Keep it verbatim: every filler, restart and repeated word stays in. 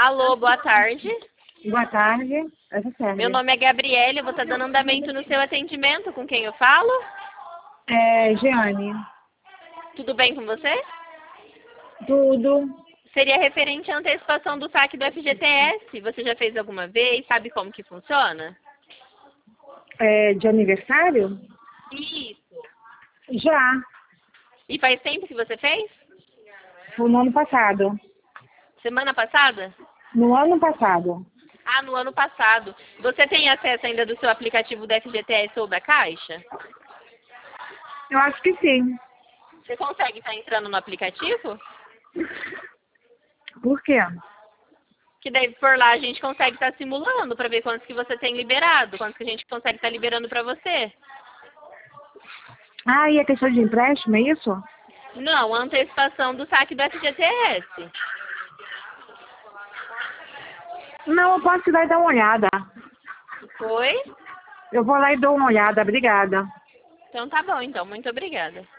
Alô, boa tarde. Boa tarde. Essa serve. Meu nome é Gabriele, eu vou estar dando andamento no seu atendimento. Com quem eu falo? É, Jeane. Tudo bem com você? Tudo. Seria referente à antecipação do saque do F G T S. Você já fez alguma vez? Sabe como que funciona? É, de aniversário? Isso. Já. E faz tempo que você fez? Foi no ano passado. Semana passada? No ano passado. Ah, no ano passado. Você tem acesso ainda do seu aplicativo do F G T S ou da Caixa? Eu acho que sim. Você consegue estar entrando no aplicativo? Por quê? Que daí por lá a gente consegue estar simulando para ver quantos que você tem liberado, quantos que a gente consegue estar liberando para você. Ah, e a questão de empréstimo, é isso? Não, a antecipação do saque do F G T S. Não, eu posso ir lá e dar uma olhada. Foi? Eu vou lá e dou uma olhada. Obrigada. Então tá bom, então. Muito obrigada.